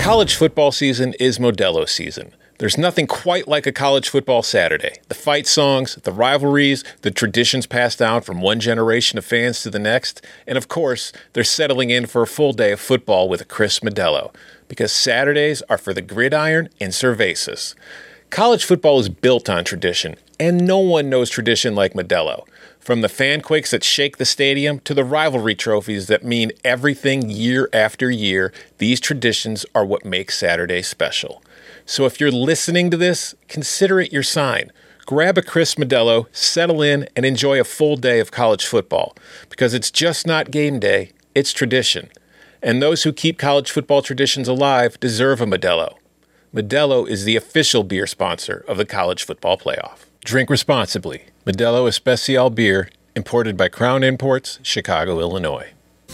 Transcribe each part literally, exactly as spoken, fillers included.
College football season is Modelo season. There's nothing quite like a college football Saturday. The fight songs, the rivalries, the traditions passed down from one generation of fans to the next, and of course, they're settling in for a full day of football with a crisp Modelo, because Saturdays are for the gridiron and cervezas. College football is built on tradition, and no one knows tradition like Modelo. From the fan quakes that shake the stadium to the rivalry trophies that mean everything year after year, these traditions are what make Saturday special. So if you're listening to this, consider it your sign. Grab a crisp Modelo, settle in, and enjoy a full day of college football. Because it's just not game day, it's tradition. And those who keep college football traditions alive deserve a Modelo. Modelo is the official beer sponsor of the College Football Playoff. Drink responsibly. Modelo Especial Beer, imported by Crown Imports, Chicago, Illinois.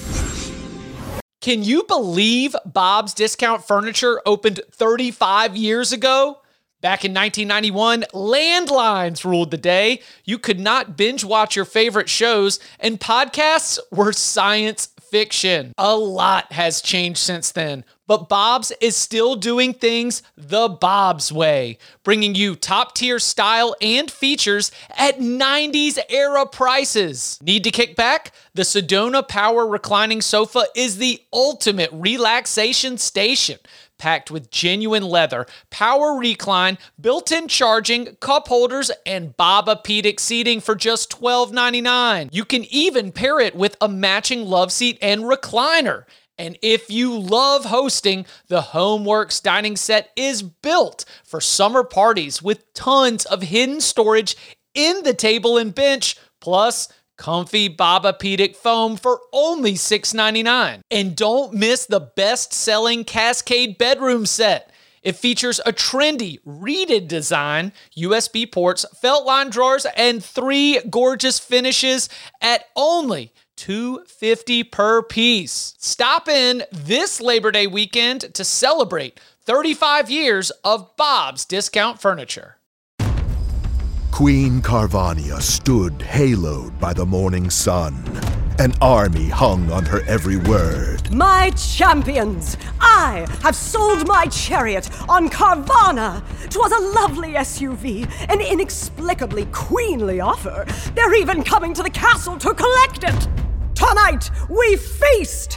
Can you believe Bob's Discount Furniture opened thirty-five years ago? Back in nineteen ninety-one, landlines ruled the day. You could not binge watch your favorite shows, and podcasts were science fiction. A lot has changed since then, but Bob's is still doing things the Bob's way, bringing you top-tier style and features at nineties era prices. Need to kick back? The Sedona Power Reclining Sofa is the ultimate relaxation station. Packed with genuine leather, power recline, built-in charging, cup holders, and Bobapedic seating for just twelve ninety-nine. You can even pair it with a matching love seat and recliner. And if you love hosting, the HomeWorks dining set is built for summer parties with tons of hidden storage in the table and bench, plus comfy Bobapedic foam for only six ninety-nine. And don't miss the best-selling Cascade bedroom set. It features a trendy, reeded design, U S B ports, felt line drawers, and three gorgeous finishes at only two hundred fifty dollars per piece. Stop in this Labor Day weekend to celebrate thirty-five years of Bob's Discount Furniture. Queen Carvania stood haloed by the morning sun. An army hung on her every word. My champions, I have sold my chariot on Carvana. 'Twas a lovely S U V, an inexplicably queenly offer. They're even coming to the castle to collect it. Tonight, we feast!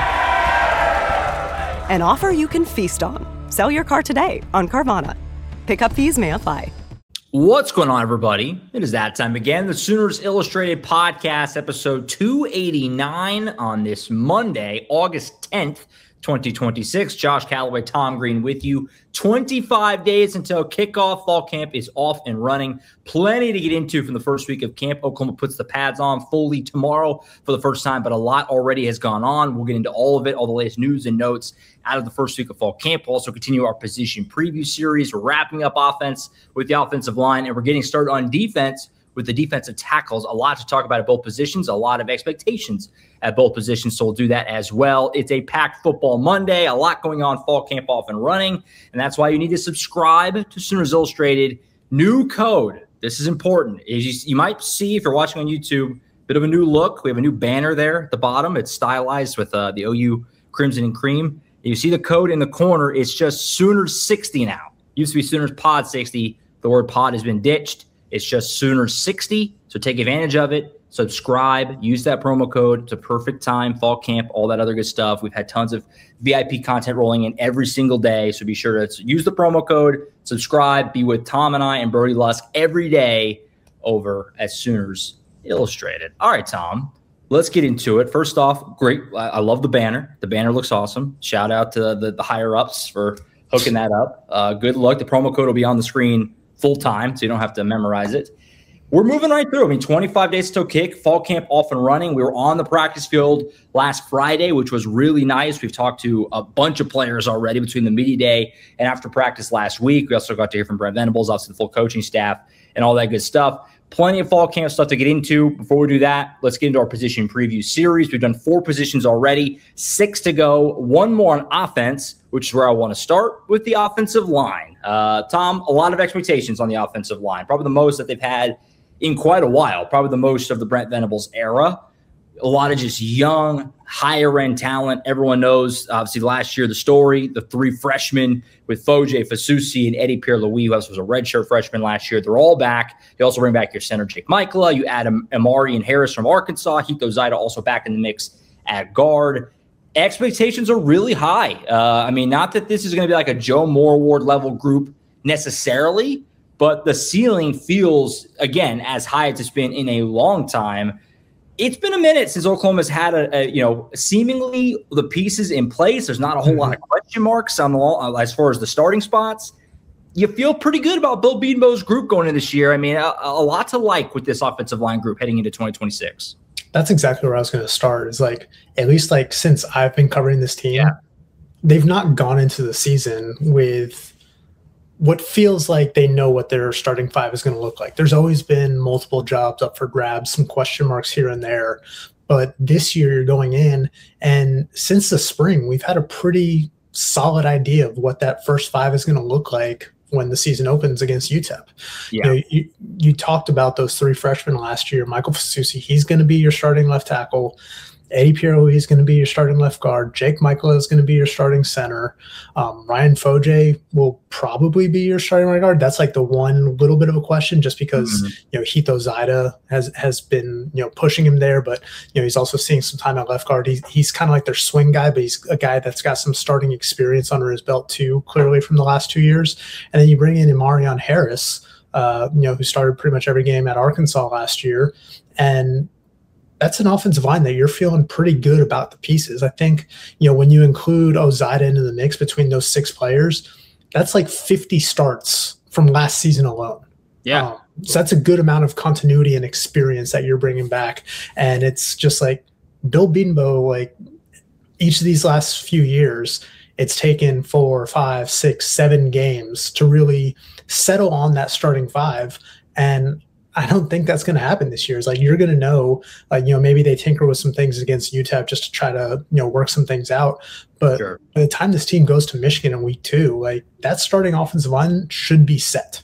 An offer you can feast on. Sell your car today on Carvana. Pickup fees may apply. What's going on, everybody? It is that time again. The Sooners Illustrated Podcast, episode two eighty-nine on this Monday, August tenth, twenty twenty-six. Josh Callaway, Tom Green with you. twenty-five days until kickoff. Fall camp is off and running. Plenty to get into from the first week of camp. Oklahoma puts the pads on fully tomorrow for the first time, but a lot already has gone on. We'll get into all of it, all the latest news and notes out of the first week of fall camp. We'll also continue our position preview series. We're wrapping up offense with the offensive line, and we're getting started on defense with the defensive tackles. A lot to talk about at both positions, a lot of expectations at both positions, so we'll do that as well. It's a packed football Monday, a lot going on, fall camp off and running, and that's why you need to subscribe to Sooners Illustrated. New code. This is important. As you, you might see if you're watching on YouTube, bit of a new look. We have a new banner there at the bottom. It's stylized with uh, the O U Crimson and Cream. You see the code in the corner. It's just Sooners sixty now. Used to be Sooners Pod sixty. The word pod has been ditched. It's just Sooners sixty. So take advantage of it. Subscribe. Use that promo code. It's a perfect time. Fall camp, all that other good stuff. We've had tons of V I P content rolling in every single day. So be sure to use the promo code. Subscribe. Be with Tom and I and Brody Lusk every day over at Sooners Illustrated. All right, Tom. Let's get into it. First off, great. I love the banner. The banner looks awesome. Shout out to the, the higher-ups for hooking that up. Uh, good luck. The promo code will be on the screen full time, so you don't have to memorize it. We're moving right through. I mean, twenty-five days till kick, fall camp off and running. We were on the practice field last Friday, which was really nice. We've talked to a bunch of players already between the media day and after practice last week. We also got to hear from Brent Venables, obviously the full coaching staff, and all that good stuff. Plenty of fall camp stuff to get into. Before we do that, let's get into our position preview series. We've done four positions already, six to go, one more on offense, which is where I want to start with the offensive line. Uh, Tom, a lot of expectations on the offensive line, probably the most that they've had in quite a while, probably the most of the Brent Venables era. a lot of just young, higher end talent. Everyone knows, obviously, last year, the story, the three freshmen with Foje, Fasusi, and Eddie Pierre-Louis, who was a redshirt freshman last year. They're all back. You also bring back your center, Jake Michaela. You add Amari and Harris from Arkansas. Hito Zaida also back in the mix at guard. Expectations are really high. Uh, I mean, not that this is going to be like a Joe Moore Award level group necessarily, but the ceiling feels, again, as high as it's been in a long time. It's been a minute since Oklahoma's had a, a you know, seemingly the pieces in place. There's not a whole mm-hmm. lot of question marks on the, as far as the starting spots. You feel pretty good about Bill Bedenbaugh's group going into this year. I mean, a, a lot to like with this offensive line group heading into twenty twenty-six. That's exactly where I was going to start. Is like, at least like since I've been covering this team, yeah. they've not gone into the season with what feels like they know what their starting five is going to look like. There's always been multiple jobs up for grabs, some question marks here and there. But this year you're going in, and since the spring, we've had a pretty solid idea of what that first five is going to look like when the season opens against U T E P. Yeah. You know, you, you talked about those three freshmen last year. Michael Fasusi, he's going to be your starting left tackle. Eddie Pierre-Louis is going to be your starting left guard. Jake Michael is going to be your starting center. Um, Ryan Foje will probably be your starting right guard. That's like the one little bit of a question, just because mm-hmm. you know Hito Zaida has has been you know pushing him there, but you know he's also seeing some time at left guard. He's he's kind of like their swing guy, but he's a guy that's got some starting experience under his belt too, clearly from the last two years. And then you bring in Amarion Harris, uh, you know, who started pretty much every game at Arkansas last year, and that's an offensive line that you're feeling pretty good about the pieces. I think, you know, when you include Ozida into the mix between those six players, that's like fifty starts from last season alone. Yeah. Um, so that's a good amount of continuity and experience that you're bringing back. And it's just like Bill Bedenbaugh, like each of these last few years, it's taken four, five, six, seven games to really settle on that starting five. And I don't think that's going to happen this year. It's like you're going to know, like, you know, maybe they tinker with some things against U T E P just to try to, you know, work some things out. But sure. by the time this team goes to Michigan in week two, like that starting offensive line should be set.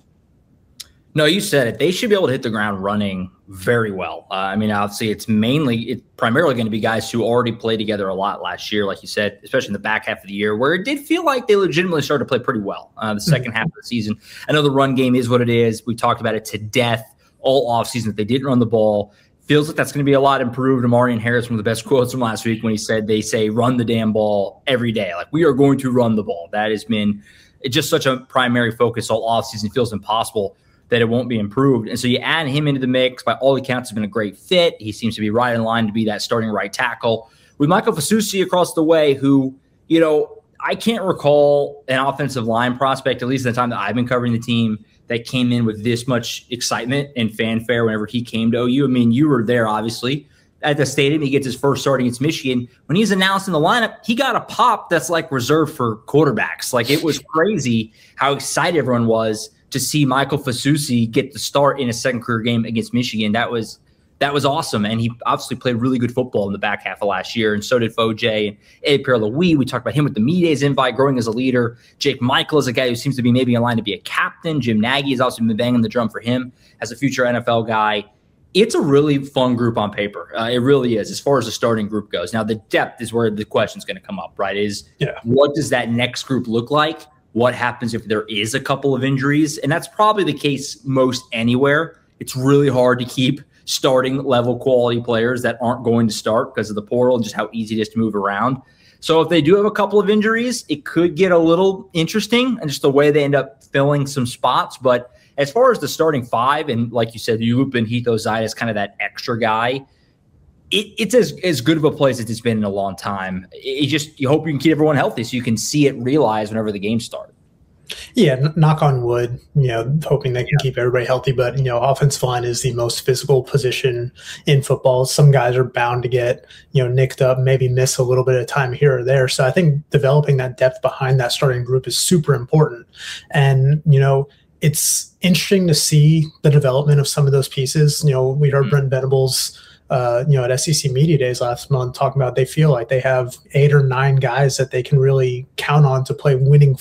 No, you said it. They should be able to hit the ground running very well. Uh, I mean, obviously, it's mainly, it's primarily going to be guys who already played together a lot last year, like you said, especially in the back half of the year, where it did feel like they legitimately started to play pretty well uh, the second mm-hmm. half of the season. I know the run game is what it is. We talked about it to death all offseason that they didn't run the ball. Feels like that's going to be a lot improved. Amarion Harris, one of the best quotes from last week when he said they say run the damn ball every day. Like, we are going to run the ball. That has been just such a primary focus all offseason. It feels impossible that it won't be improved. And so you add him into the mix. By all accounts, has been a great fit. He seems to be right in line to be that starting right tackle. With Michael Fasusi across the way, who, you know, I can't recall an offensive line prospect, at least in the time that I've been covering the team, that came in with this much excitement and fanfare whenever he came to O U. I mean, you were there, obviously, at the stadium. He gets his first start against Michigan. When he's announced in the lineup, he got a pop that's like reserved for quarterbacks. Like, it was crazy how excited everyone was to see Michael Fasusi get the start in a second career game against Michigan. That was that was awesome. And he obviously played really good football in the back half of last year. And so did Foje and Eddie Pierre-Louis. We talked about him with the media days invite, growing as a leader. Jake Michael is a guy who seems to be maybe in line to be a captain. Jim Nagy has also been banging the drum for him as a future N F L guy. It's a really fun group on paper. Uh, it really is, as far as the starting group goes. Now, the depth is where the question's going to come up, right? Is yeah. What does that next group look like? What happens if there is a couple of injuries? And that's probably the case most anywhere. It's really hard to keep starting level quality players that aren't going to start because of the portal and just how easy it is to move around. So if they do have a couple of injuries, it could get a little interesting and just the way they end up filling some spots. But as far as the starting five, and like you said, you loop in Hito Zaida as kind of that extra guy, it, it's as, as good of a place as it's been in a long time. It just, you hope you can keep everyone healthy so you can see it realized whenever the games start. Yeah, n- knock on wood, you know, hoping they can yeah. keep everybody healthy. But, you know, offensive line is the most physical position in football. Some guys are bound to get, you know, nicked up, maybe miss a little bit of time here or there. So I think developing that depth behind that starting group is super important. And, you know, it's interesting to see the development of some of those pieces. You know, we heard mm-hmm. Brent Venables, uh, you know, at S E C Media Days last month talking about they feel like they have eight or nine guys that they can really count on to play winning football right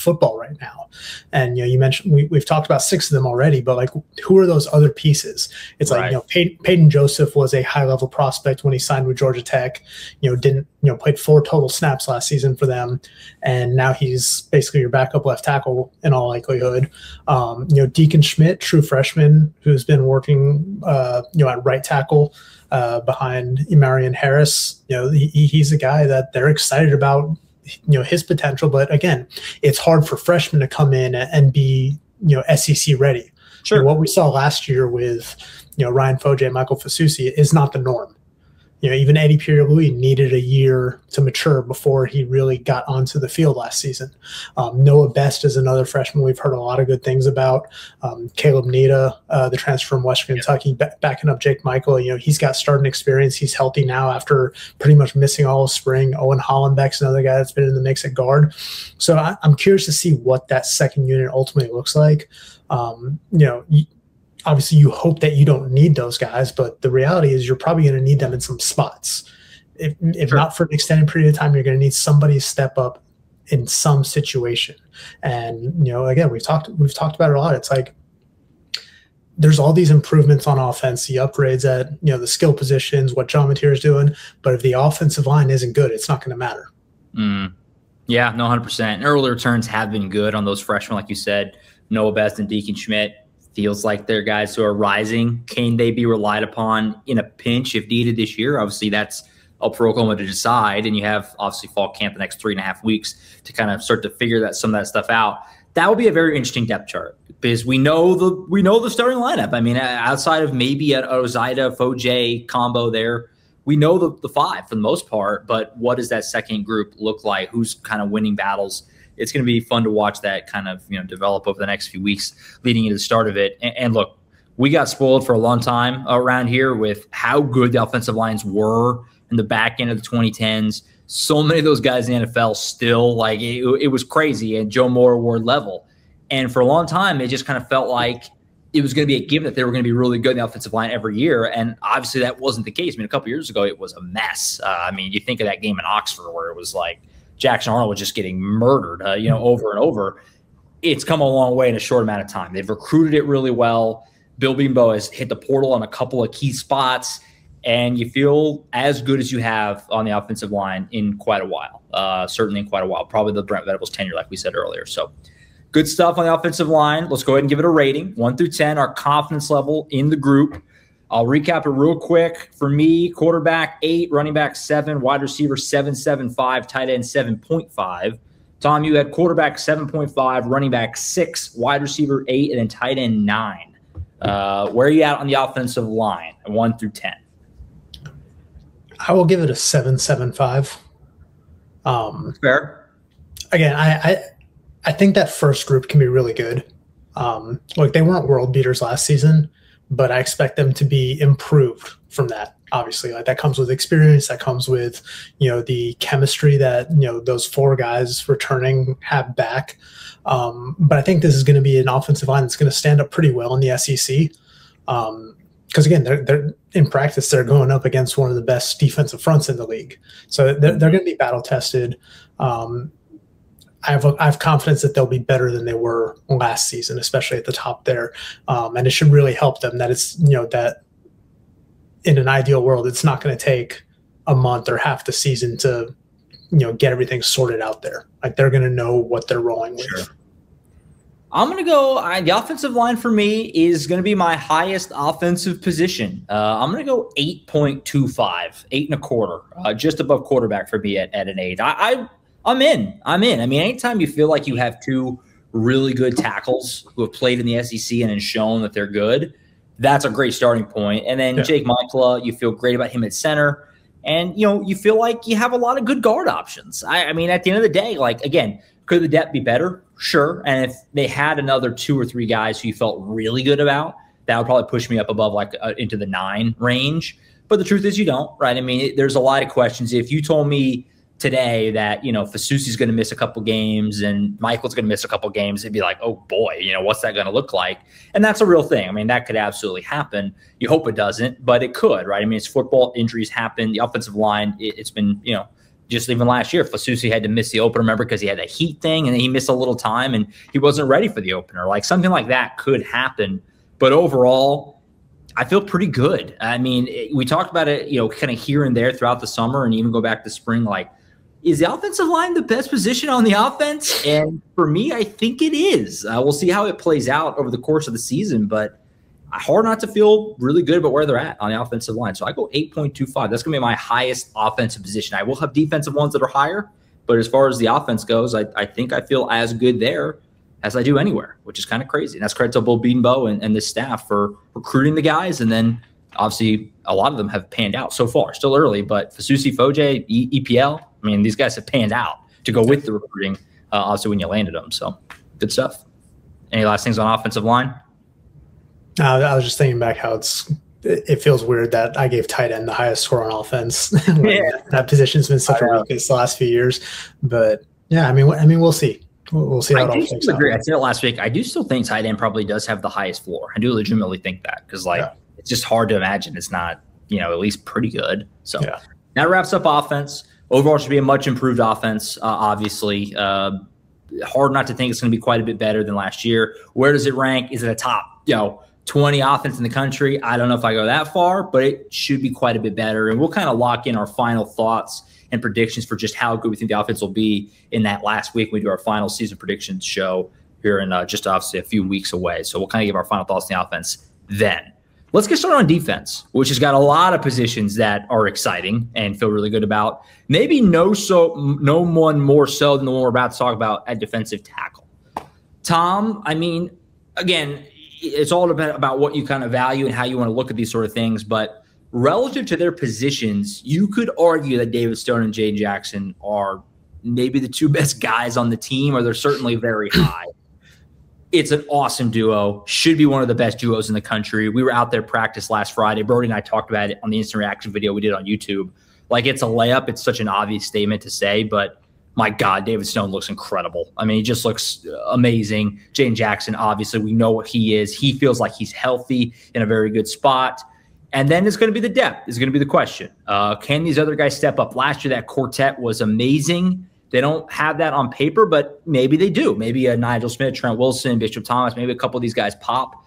right now. And, you know, you mentioned we, we've talked about six of them already, but like, who are those other pieces? It's like, right. you know, Pey- Peyton Joseph was a high level prospect when he signed with Georgia Tech, you know, didn't, you know, played four total snaps last season for them. And now he's basically your backup left tackle in all likelihood. Um, you know, Deacon Schmidt, true freshman, who's been working, uh, you know, at right tackle uh, behind Emarion Harris. You know, he, he's a guy that they're excited about, you know, his potential. But again, it's hard for freshmen to come in and be, you know, S E C ready. Sure. You know, what we saw last year with, you know, Ryan Foje and Michael Fasusi is not the norm. You know, even Eddie Pierre-Louis needed a year to mature before he really got onto the field last season. Um, Noah Best is another freshman we've heard a lot of good things about. Um, Caleb Nita, uh, the transfer from Western yeah. Kentucky, b- backing up Jake Michael. You know, he's got starting experience. He's healthy now after pretty much missing all of spring. Owen Hollenbeck's another guy that's been in the mix at guard. So I, I'm curious to see what that second unit ultimately looks like. Um, you know, y- Obviously, you hope that you don't need those guys, but the reality is you're probably going to need them in some spots. If, if sure. not for an extended period of time, you're going to need somebody to step up in some situation. And, you know, again, we've talked we've talked about it a lot. It's like there's all these improvements on offense, the upgrades at, you know, the skill positions, what John Mateer is doing. But if the offensive line isn't good, it's not going to matter. Mm. Yeah, no, one hundred percent. Early returns have been good on those freshmen, like you said, Noah Best and Deacon Schmidt. Feels like they're guys who are rising. Can they be relied upon in a pinch if needed this year? Obviously, that's up for Oklahoma to decide. And you have, obviously, fall camp the next three and a half weeks to kind of start to figure that some of that stuff out. That will be a very interesting depth chart because we know the we know the starting lineup. I mean, outside of maybe an Ozaida, Foje combo there, we know the, the five for the most part. But what does that second group look like? Who's kind of winning battles? It's going to be fun to watch that kind of, you know, develop over the next few weeks leading into the start of it. And, and look, we got spoiled for a long time around here with how good the offensive lines were in the back end of the twenty tens. So many of those guys in the N F L still, like, it, it was crazy at Joe Moore Award level. And for a long time, it just kind of felt like it was going to be a given that they were going to be really good in the offensive line every year. And obviously that wasn't the case. I mean, a couple years ago, it was a mess. Uh, I mean, you think of that game in Oxford where it was like, Jackson Arnold was just getting murdered, uh, you know, over and over. It's come a long way in a short amount of time. They've recruited it really well. Bill Beambo has hit the portal on a couple of key spots, and you feel as good as you have on the offensive line in quite a while, uh, certainly in quite a while, probably the Brent Venables tenure, like we said earlier. So good stuff on the offensive line. Let's go ahead and give it a rating, one through ten, our confidence level in the group. I'll recap it real quick. For me, quarterback eight, running back seven, wide receiver seven, seven, five, tight end seven point five. Tom, you had quarterback seven point five, running back six, wide receiver eight, and then tight end nine. Uh, where are you at on the offensive line, one through ten? I will give it a seven, seven, five. Um, Fair. Again, I, I I think that first group can be really good. Um, like they weren't world beaters last season, but I expect them to be improved from that. Obviously, like that comes with experience. That comes with, you know, the chemistry that, you know, those four guys returning have back. Um, but I think this is going to be an offensive line that's going to stand up pretty well in the S E C. Um, because again, they're they're in practice, they're going up against one of the best defensive fronts in the league, so they're, they're going to be battle tested. Um, I have I have confidence that they'll be better than they were last season, especially at the top there, um, and it should really help them. That it's, you know, that in an ideal world, it's not going to take a month or half the season to, you know, get everything sorted out there. Like they're going to know what they're rolling with. Sure. I'm going to go I, – the offensive line for me is going to be my highest offensive position. Uh, I'm going to go eight point two five, eight and a quarter, uh, just above quarterback for me at, at an eight. I, I, I'm in. I'm in. I mean, anytime you feel like you have two really good tackles who have played in the S E C and have shown that they're good, that's a great starting point. And then yeah. Jake Michael, you feel great about him at center. And, you know, you feel like you have a lot of good guard options. I, I mean, at the end of the day, like, again, could the depth be better? Sure. And if they had another two or three guys who you felt really good about, that would probably push me up above like uh, into the nine range. But the truth is you don't, right? I mean, it, there's a lot of questions. If you told me today that, you know, Fasusi's going to miss a couple games and Michael's going to miss a couple games, it'd be like, oh boy, you know, what's that going to look like? And that's a real thing. I mean, that could absolutely happen. You hope it doesn't, but it could, right? I mean, it's football, injuries happen. The offensive line, it, it's been, you know, just even last year, Fasusi had to miss the opener, remember, because he had a heat thing and he missed a little time and he wasn't ready for the opener. Like something like that could happen. But overall, I feel pretty good. I mean, it, we talked about it, you know, kind of here and there throughout the summer and even go back to spring. Like, is the offensive line the best position on the offense? And for me, I think it is. Uh, we'll see how it plays out over the course of the season, but hard not to feel really good about where they're at on the offensive line. So I go eight point two five. That's going to be my highest offensive position. I will have defensive ones that are higher, but as far as the offense goes, I, I think I feel as good there as I do anywhere, which is kind of crazy. And that's credit to Bull Bedenbaugh and, and the staff for recruiting the guys. And then obviously a lot of them have panned out so far. Still early, but Fasusi, Foje, e- EPL, I mean, these guys have panned out to go with the recruiting, uh, obviously when you landed them. So good stuff. Any last things on offensive line? Uh, I was just thinking back how it's it feels weird that I gave tight end the highest score on offense. Like, yeah. That position's been such a weakness the last few years. But yeah, I mean, I mean, we'll see. We'll, we'll see how I it all do plays still agree. out. I said it last week. I do still think tight end probably does have the highest floor. I do legitimately think that because like yeah. it's just hard to imagine it's not, you know, at least pretty good. So yeah. That wraps up offense. Overall, should be a much improved offense. Uh, obviously, uh, hard not to think it's going to be quite a bit better than last year. Where does it rank? Is it a top, you know, twenty offense in the country? I don't know if I go that far, but it should be quite a bit better. And we'll kind of lock in our final thoughts and predictions for just how good we think the offense will be in that last week. We do our final season predictions show here in uh, just obviously a few weeks away. So we'll kind of give our final thoughts on the offense then. Let's get started on defense, which has got a lot of positions that are exciting and feel really good about. Maybe no so no one more so than the one we're about to talk about at defensive tackle. Tom, I mean, again, it's all about, about what you kind of value and how you want to look at these sort of things. But relative to their positions, you could argue that David Stone and Jaden Jackson are maybe the two best guys on the team, or they're certainly very high. It's an awesome duo. Should be one of the best duos in the country. We were out there practice last Friday. Brody and I talked about it on the instant reaction video we did on YouTube. Like, it's a layup. It's such an obvious statement to say, but my God, David Stone looks incredible. I mean, he just looks amazing. Jaden Jackson, obviously, we know what he is. He feels like he's healthy in a very good spot. And then it's going to be the depth is going to be the question. Uh, can these other guys step up? Last year, that quartet was amazing. They don't have that on paper, but maybe they do. Maybe a Nigel Smith, Trent Wilson, Bishop Thomas, maybe a couple of these guys pop.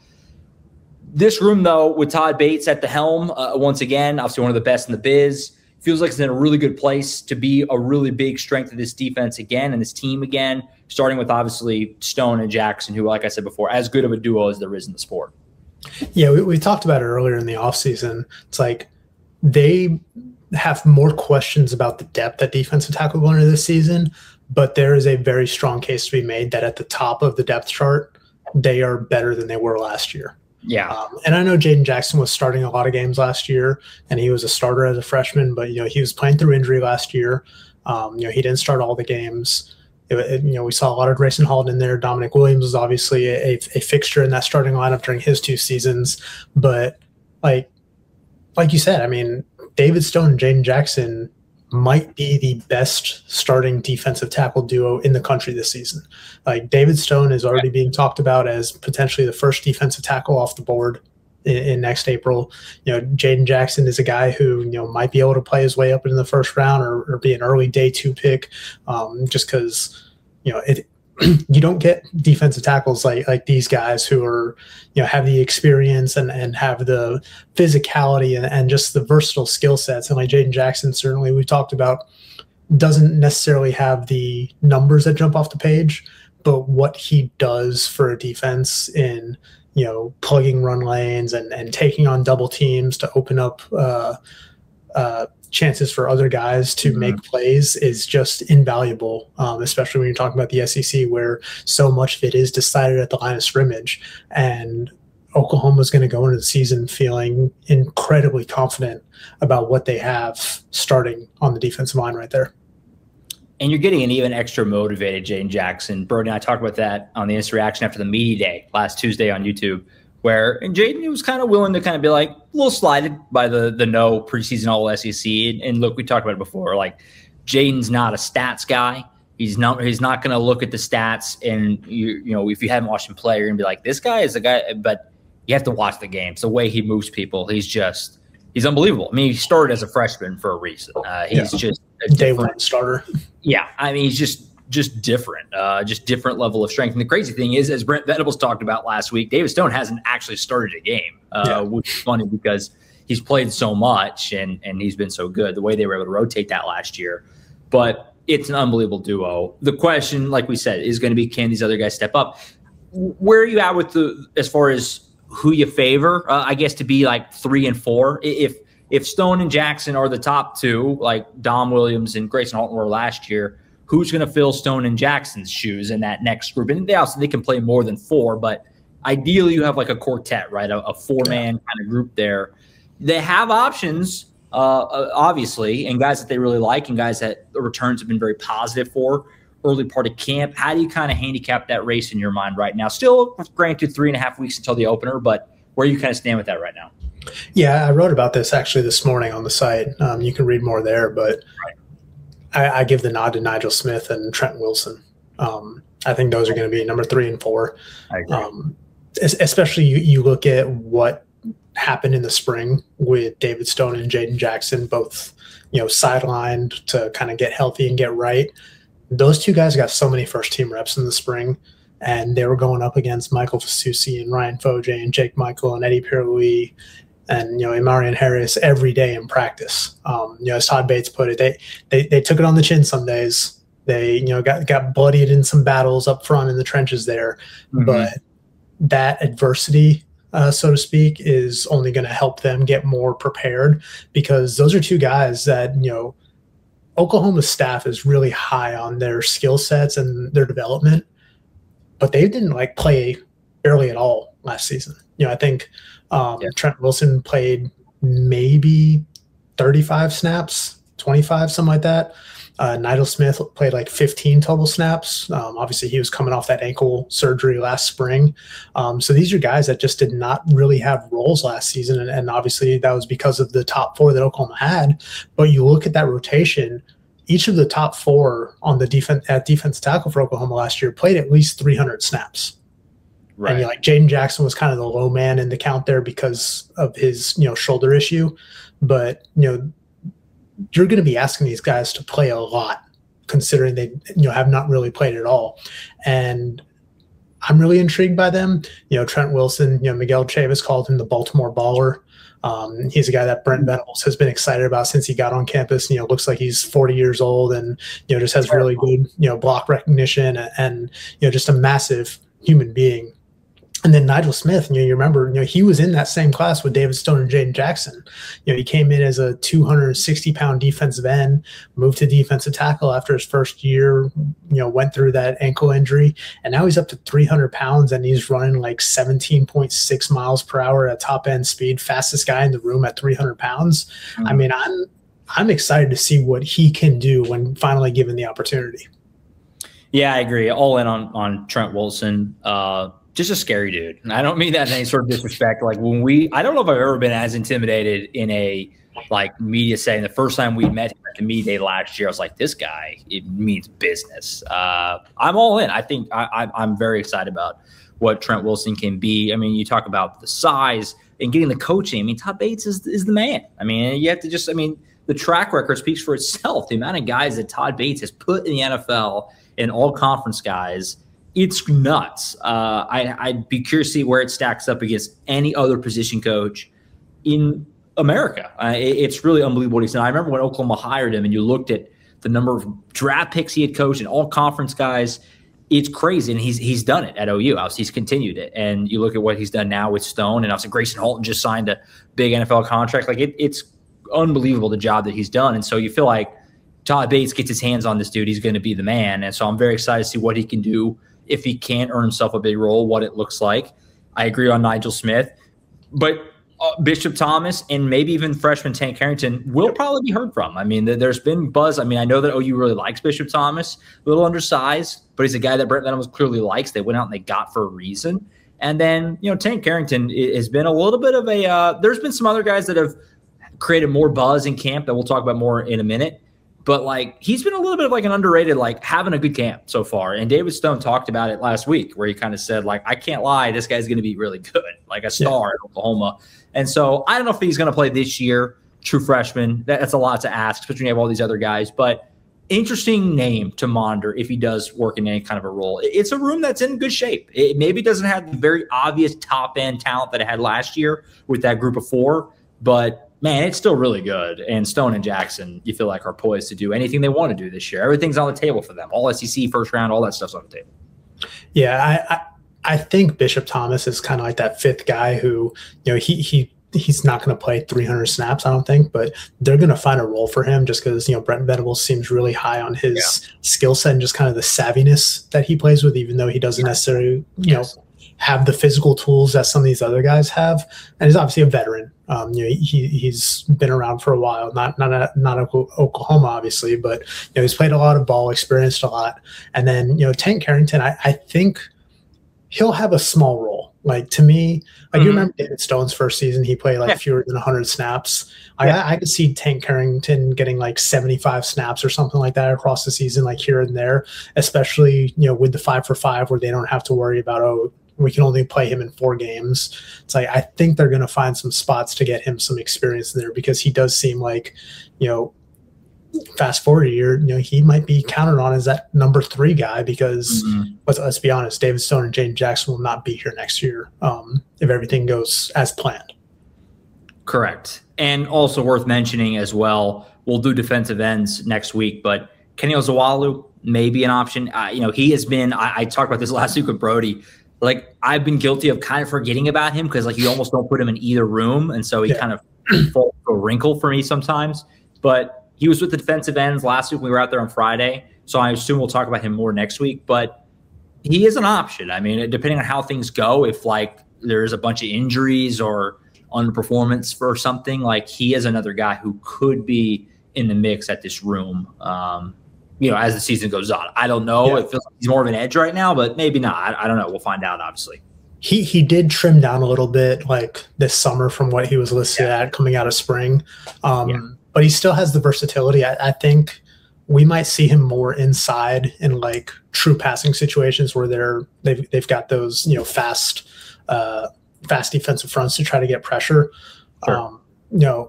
This room, though, with Todd Bates at the helm, uh, once again, obviously one of the best in the biz, feels like it's in a really good place to be a really big strength of this defense again and this team again, starting with obviously Stone and Jackson, who, like I said before, as good of a duo as there is in the sport. Yeah, we, we talked about it earlier in the offseason. It's like they have more questions about the depth at defensive tackle going into this season, but there is a very strong case to be made that at the top of the depth chart, they are better than they were last year. Yeah. Um, and I know Jaden Jackson was starting a lot of games last year, and he was a starter as a freshman, but, you know, he was playing through injury last year. Um, you know, he didn't start all the games. It, it, you know, we saw a lot of Grayson Holland in there. Dominic Williams was obviously a, a fixture in that starting lineup during his two seasons. But like, like you said, I mean, David Stone and Jaden Jackson might be the best starting defensive tackle duo in the country this season. Like, David Stone is already being talked about as potentially the first defensive tackle off the board in, in next April. You know, Jaden Jackson is a guy who, you know, might be able to play his way up into the first round or, or be an early day two pick, um, just because, you know, it, you don't get defensive tackles like like these guys who are, you know, have the experience and, and have the physicality and, and just the versatile skill sets. And like Jaden Jackson, certainly we talked about, doesn't necessarily have the numbers that jump off the page, but what he does for a defense in, you know, plugging run lanes and, and taking on double teams to open up uh, uh, chances for other guys to mm-hmm. make plays is just invaluable, um, especially when you're talking about the S E C, where so much of it is decided at the line of scrimmage. And Oklahoma's going to go into the season feeling incredibly confident about what they have starting on the defensive line right there. And you're getting an even extra motivated Jaden Jackson. Brody and I talked about that on the instant reaction after the media day last Tuesday on YouTube, where and Jaden was kind of willing to kind of be like a little slighted by the the no preseason all S E C. And, and look, we talked about it before. Like, Jaden's not a stats guy. He's not he's not going to look at the stats and you you know if you haven't watched him play, you're gonna be like, this guy is the guy. But you have to watch the games. The way he moves people, he's just he's unbelievable. I mean, he started as a freshman for a reason. Uh, he's yeah. just a day one starter. Yeah, I mean, he's just just different, uh, just different level of strength. And the crazy thing is, as Brent Venables talked about last week, David Stone hasn't actually started a game, uh, yeah. which is funny because he's played so much and and he's been so good. The way they were able to rotate that last year, but it's an unbelievable duo. The question, like we said, is going to be, can these other guys step up? Where are you at with the as far as who you favor? Uh, I guess to be like three and four. If if Stone and Jackson are the top two, like Dom Williams and Grayson Halton were last year, who's going to fill Stone and Jackson's shoes in that next group? And they also they can play more than four, but ideally you have like a quartet, right? A, a four man kind of group there. They have options, uh, obviously, and guys that they really like, and guys that the returns have been very positive for early part of camp. How do you kind of handicap that race in your mind right now? Still, granted, three and a half weeks until the opener, but where you kind of stand with that right now? Yeah, I wrote about this actually this morning on the site. Um, you can read more there, but right. I, I give the nod to Nigel Smith and Trent Wilson. Um, I think those are going to be number three and four. I agree. Um, especially you, you look at what happened in the spring with David Stone and Jaden Jackson, both, you know, sidelined to kind of get healthy and get right. Those two guys got so many first team reps in the spring, and they were going up against Michael Fasusi and Ryan Foje and Jake Michael and Eddie Pierre-Louis and, you know, Amarian Harris every day in practice. Um, you know, as Todd Bates put it, they, they, they took it on the chin some days. They, you know, got, got bloodied in some battles up front in the trenches there, mm-hmm. but that adversity, uh, so to speak, is only going to help them get more prepared, because those are two guys that, you know, Oklahoma's staff is really high on their skill sets and their development, but they didn't like play barely at all last season. You know, I think um, yeah. Trent Wilson played maybe thirty-five snaps, twenty-five, something like that. Uh, Nigel Smith played like fifteen total snaps. Um, obviously, he was coming off that ankle surgery last spring. Um, so these are guys that just did not really have roles last season. And, and obviously, that was because of the top four that Oklahoma had. But you look at that rotation, each of the top four on the defense at defense tackle for Oklahoma last year played at least three hundred snaps. Right. And you know, like Jaden Jackson was kind of the low man in the count there because of his, you know, shoulder issue. But, you know, you're going to be asking these guys to play a lot, considering they, you know, have not really played at all. And I'm really intrigued by them. You know, Trent Wilson, you know, Miguel Chavis called him the Baltimore baller. Um, he's a guy that Brent Venables has been excited about since he got on campus. You know, looks like he's forty years old and, you know, just has really good, you know, block recognition and, and you know, just a massive human being. And then Nigel Smith, you know, you remember, you know, he was in that same class with David Stone and Jaden Jackson. You know, he came in as a two hundred sixty pound defensive end, moved to defensive tackle after his first year, you know, went through that ankle injury, and now he's up to three hundred pounds and he's running like seventeen point six miles per hour at top end speed, fastest guy in the room at three hundred pounds. Mm-hmm. I mean, I'm, I'm excited to see what he can do when finally given the opportunity. Yeah, I agree. All in on, on Trent Wilson. Uh, Just a scary dude. And I don't mean that in any sort of disrespect. Like when we, I don't know if I've ever been as intimidated in a like media setting. The first time we met him at the media day last year, I was like, this guy, it means business. Uh, I'm all in. I think I, I'm very excited about what Trent Wilson can be. I mean, you talk about the size and getting the coaching. I mean, Todd Bates is, is the man. I mean, you have to just, I mean, the track record speaks for itself. The amount of guys that Todd Bates has put in the N F L and all conference guys, it's nuts. Uh, I, I'd be curious to see where it stacks up against any other position coach in America. Uh, it, it's really unbelievable what he's done. I remember when Oklahoma hired him and you looked at the number of draft picks he had coached and all conference guys. It's crazy. And he's he's done it at O U. He's continued it. And you look at what he's done now with Stone, and also Grayson Halton just signed a big N F L contract. Like it, it's unbelievable the job that he's done. And so you feel like Todd Bates gets his hands on this dude, he's going to be the man. And so I'm very excited to see what he can do if he can't earn himself a big role, what it looks like. I agree on Nigel Smith, but uh, Bishop Thomas and maybe even freshman Tank Harrington will probably be heard from. I mean, th- there's been buzz. I mean, I know that O U really likes Bishop Thomas, a little undersized, but he's a guy that Brent Venables clearly likes. They went out and they got for a reason. And then, you know, Tank Harrington has been a little bit of a uh, – there's been some other guys that have created more buzz in camp that we'll talk about more in a minute. But, like, he's been a little bit of, like, an underrated, like, having a good camp so far. And David Stone talked about it last week where he kind of said, like, I can't lie, this guy's going to be really good, like a star yeah. in Oklahoma. And so I don't know if he's going to play this year. true freshman. That, that's a lot to ask, especially when you have all these other guys. But interesting name to monitor if he does work in any kind of a role. It's a room that's in good shape. It maybe doesn't have the very obvious top-end talent that it had last year with that group of four, but, man, it's still really good. And Stone and Jackson, you feel like, are poised to do anything they want to do this year. Everything's on the table for them. All S E C, first round, all that stuff's on the table. Yeah, I, I, I think Bishop Thomas is kind of like that fifth guy who, you know, he he he's not going to play three hundred snaps, I don't think, but they're going to find a role for him just because, you know, Brent Venables seems really high on his yeah. skill set and just kind of the savviness that he plays with, even though he doesn't necessarily, you yes. know, have the physical tools that some of these other guys have. And he's obviously a veteran. Um, you know, he he's been around for a while, not not a, not Oklahoma, obviously, but, you know, he's played a lot of ball, experienced a lot. And then, you know, Tank Carrington, I, I think he'll have a small role. Like, to me, like mm-hmm. you remember David Stone's first season, he played like yeah. fewer than one hundred snaps. Yeah. I, I could see Tank Carrington getting like seventy-five snaps or something like that across the season, like here and there, especially, you know, with the five for five where they don't have to worry about, oh, we can only play him in four games. It's like, I think they're going to find some spots to get him some experience in there because he does seem like, you know, fast forward a year, you know, he might be counted on as that number three guy because mm-hmm. let's, let's be honest, David Stone and Jaden Jackson will not be here next year um, if everything goes as planned. Correct. And also worth mentioning as well, we'll do defensive ends next week, but Kenny Ozawalu may be an option. Uh, you know, he has been, I, I talked about this last week with Brody, like I've been guilty of kind of forgetting about him because like you almost don't put him in either room. And so he yeah. kind of falls a wrinkle for me sometimes, but he was with the defensive ends last week. We were out there on Friday, so I assume we'll talk about him more next week. But he is an option. I mean, depending on how things go, if like there's a bunch of injuries or underperformance for something, like he is another guy who could be in the mix at this room. Um, you know, as the season goes on, I don't know. Yeah. It feels like he's more of an edge right now, but maybe not. I, I don't know. We'll find out, obviously. He he did trim down a little bit, like this summer, from what he was listed yeah. at coming out of spring. Um, yeah. But he still has the versatility. I, I think we might see him more inside in like true passing situations where they're they've they've got those, you know, fast uh, fast defensive fronts to try to get pressure. Sure. Um, you know,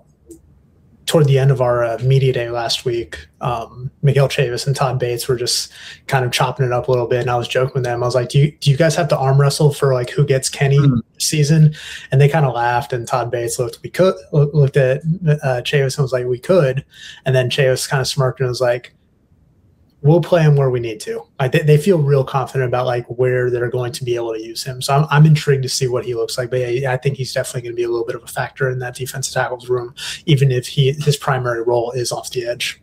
toward the end of our uh, media day last week, um, Miguel Chavis and Todd Bates were just kind of chopping it up a little bit. And I was joking with them. I was like, do you, do you guys have to arm wrestle for like who gets Kenny mm-hmm. this season? And they kind of laughed, and Todd Bates looked, we could looked at uh, Chavis and was like, we could. And then Chavis kind of smirked and was like, we'll play him where we need to. Like they, they feel real confident about like where they're going to be able to use him. So I'm, I'm intrigued to see what he looks like. But yeah, I think he's definitely going to be a little bit of a factor in that defensive tackles room, even if he his primary role is off the edge.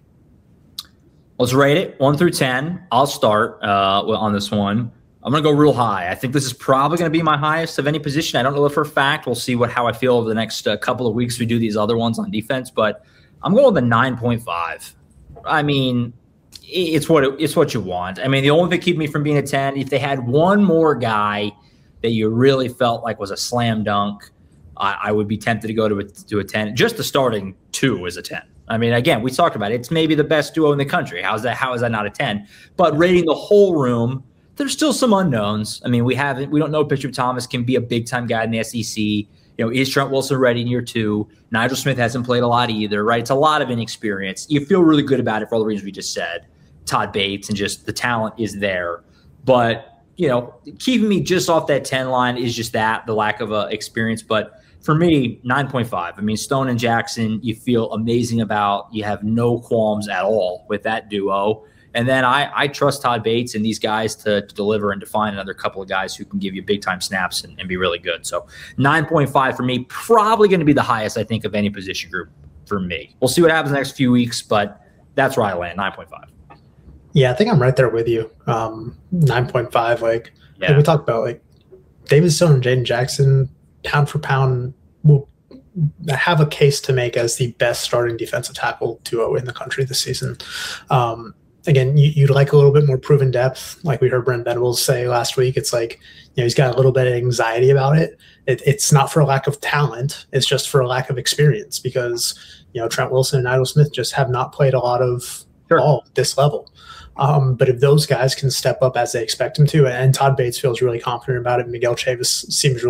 Let's rate it one through ten. I'll start uh, on this one. I'm going to go real high. I think this is probably going to be my highest of any position. I don't know if for a fact. We'll see what how I feel over the next uh, couple of weeks. We do these other ones on defense, but I'm going with a nine point five. I mean, it's what it, it's what you want. I mean, the only thing keeping me from being a ten, if they had one more guy that you really felt like was a slam dunk, I, I would be tempted to go to a, to a ten. Just the starting two is a ten. I mean, again, we talked about it. It's maybe the best duo in the country. How's that? How is that not a ten? But rating the whole room, there's still some unknowns. I mean, we haven't, we don't know if Bishop Thomas can be a big time guy in the S E C. You know, is Trent Wilson ready in year two? Nigel Smith hasn't played a lot either, right? It's a lot of inexperience. You feel really good about it for all the reasons we just said. Todd Bates and just the talent is there. But, you know, keeping me just off that ten line is just that, the lack of uh, experience. But for me, nine point five. I mean, Stone and Jackson, you feel amazing about. You have no qualms at all with that duo. And then I, I trust Todd Bates and these guys to, to deliver and to find another couple of guys who can give you big-time snaps and, and be really good. So nine point five for me, probably going to be the highest, I think, of any position group for me. We'll see what happens the next few weeks, but that's where I land, nine point five. Yeah, I think I'm right there with you. Um, nine point five. Like, yeah. like we talked about, like David Stone and Jaden Jackson, pound for pound, will have a case to make as the best starting defensive tackle duo in the country this season. Um, again, you, you'd like a little bit more proven depth, like we heard Brent Venables say last week. It's like, you know, he's got a little bit of anxiety about it. it. It's not for a lack of talent; it's just for a lack of experience because you know Trent Wilson and Nigel Smith just have not played a lot of sure. ball at this level. Um, but if those guys can step up as they expect them to, and Todd Bates feels really confident about it, Miguel Chavis seems really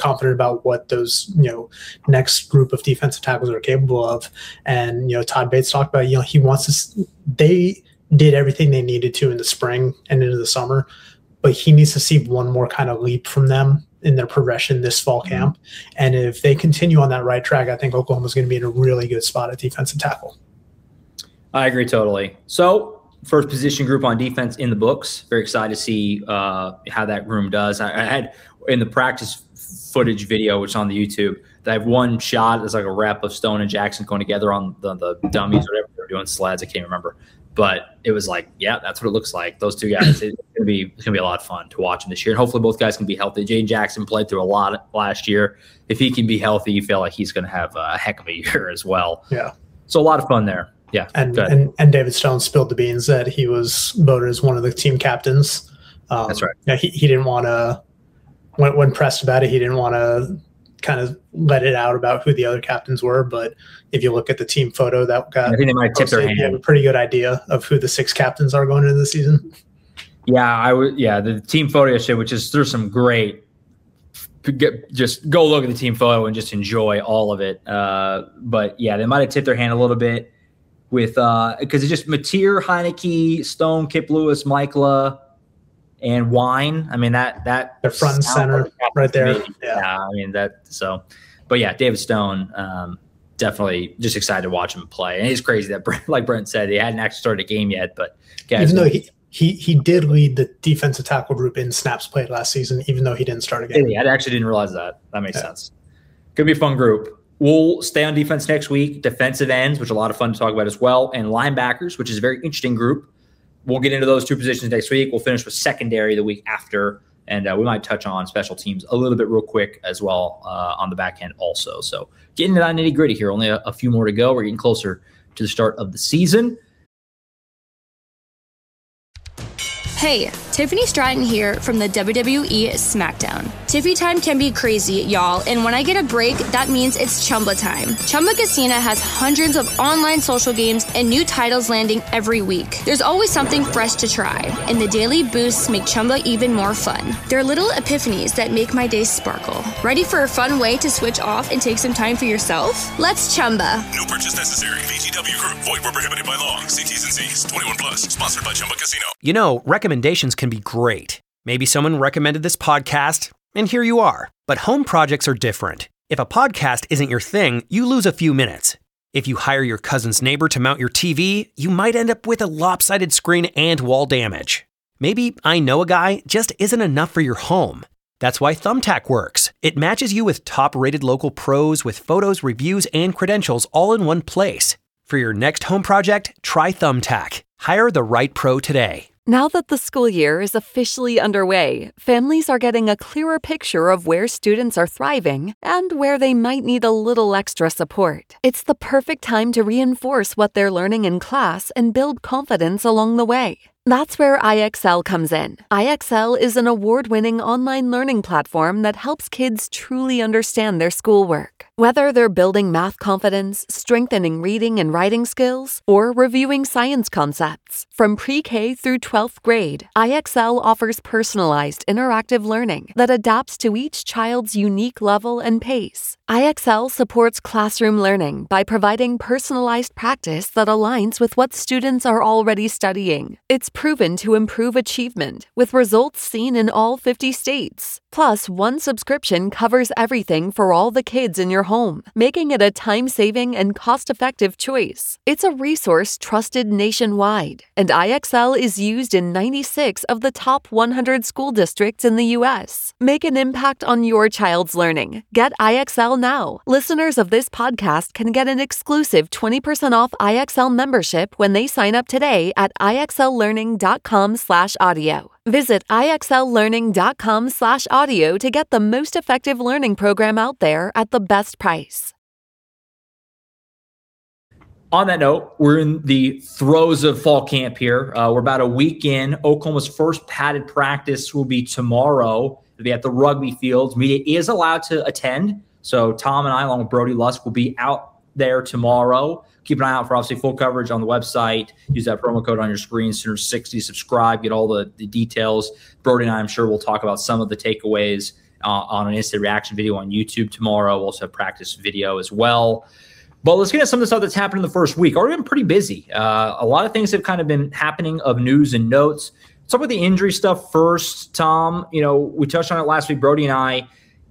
confident about what those, you know, next group of defensive tackles are capable of. And, you know, Todd Bates talked about, you know, he wants to, they did everything they needed to in the spring and into the summer, but he needs to see one more kind of leap from them in their progression this fall camp. And if they continue on that right track, I think Oklahoma's going to be in a really good spot at defensive tackle. I agree totally. So first position group on defense in the books. Very excited to see uh, how that room does. I, I had in the practice footage video, which is on the YouTube, I have one shot as like a rep of Stone and Jackson going together on the, the dummies, whatever they're doing, sleds. I can't remember. But it was like, yeah, that's what it looks like. Those two guys, it's gonna be it's gonna be a lot of fun to watch them this year. And hopefully both guys can be healthy. Jaden Jackson played through a lot last year. If he can be healthy, you feel like he's gonna have a heck of a year as well. Yeah. So a lot of fun there. Yeah. And and, and David Stone spilled the beans that he was voted as one of the team captains. Um, that's right. Yeah, he, he didn't want to when when pressed about it, he didn't want to kind of let it out about who the other captains were. But if you look at the team photo that got, I think they might tip their hand. You have a pretty good idea of who the six captains are going into the season. Yeah, I would. Yeah, the team photo yesterday, which is there's some great. Get, just go look at the team photo and just enjoy all of it. Uh, but yeah, they might have tipped their hand a little bit with because uh, it's just Mateer, Heineke, Stone, Kip Lewis, Michaela, and Wine. I mean that that they're front and center right there. Yeah. yeah, I mean that. So, but yeah, David Stone, um, definitely just excited to watch him play. And it's crazy that, like Brent said, he hadn't actually started a game yet. But guys, even though he he he did lead the defensive tackle group in snaps played last season, even though he didn't start a game. Yeah, I actually didn't realize that. That makes yeah. sense. Could be a fun group. We'll stay on defense next week. Defensive ends, which is a lot of fun to talk about as well, and linebackers, which is a very interesting group. We'll get into those two positions next week. We'll finish with secondary the week after, and uh, we might touch on special teams a little bit real quick as well uh, on the back end also. So getting to that nitty gritty here. Only a, a few more to go. We're getting closer to the start of the season. Hey, Tiffany Stratton here from the W W E SmackDown. Tiffy time can be crazy, y'all, and when I get a break, that means it's Chumba time. Chumba Casino has hundreds of online social games and new titles landing every week. There's always something fresh to try, and the daily boosts make Chumba even more fun. They're little epiphanies that make my day sparkle. Ready for a fun way to switch off and take some time for yourself? Let's Chumba. No purchase necessary. V G W Group. Void where prohibited by law. See T's and C's. twenty-one plus. Sponsored by Chumba Casino. You know, recommendations can be great. Maybe someone recommended this podcast, and here you are. But home projects are different. If a podcast isn't your thing, you lose a few minutes. If you hire your cousin's neighbor to mount your T V, you might end up with a lopsided screen and wall damage. Maybe I know a guy just isn't enough for your home. That's why Thumbtack works. It matches you with top-rated local pros with photos, reviews, and credentials all in one place. For your next home project, try Thumbtack. Hire the right pro today. Now that the school year is officially underway, families are getting a clearer picture of where students are thriving and where they might need a little extra support. It's the perfect time to reinforce what they're learning in class and build confidence along the way. That's where I X L comes in. I X L is an award-winning online learning platform that helps kids truly understand their schoolwork. Whether they're building math confidence, strengthening reading and writing skills, or reviewing science concepts, from pre-K through twelfth grade, I X L offers personalized interactive learning that adapts to each child's unique level and pace. I X L supports classroom learning by providing personalized practice that aligns with what students are already studying. It's proven to improve achievement, with results seen in all fifty states. Plus, one subscription covers everything for all the kids in your home, making it a time-saving and cost-effective choice. It's a resource trusted nationwide, and I X L is used in ninety-six of the top one hundred school districts in the U S. Make an impact on your child's learning. Get I X L now. Listeners of this podcast can get an exclusive twenty percent off I X L membership when they sign up today at ixllearning.com slash audio. Visit ixllearning.com slash audio to get the most effective learning program out there at the best price. On that note, we're in the throes of fall camp here. Uh, we're about a week in. Oklahoma's first padded practice will be tomorrow. It'll be at the rugby fields. Media is allowed to attend. So Tom and I, along with Brody Lusk, will be out there tomorrow. Keep an eye out for obviously full coverage on the website. Use that promo code on your screen, Sooners sixty. Subscribe, get all the, the details. Brody and I, I'm sure, will talk about some of the takeaways uh, on an instant reaction video on YouTube tomorrow. We'll also have practice video as well. But let's get into some of the stuff that's happened in the first week. Already been pretty busy. Uh, a lot of things have kind of been happening of news and notes. Let's talk about the injury stuff first, Tom. You know, we touched on it last week, Brody and I.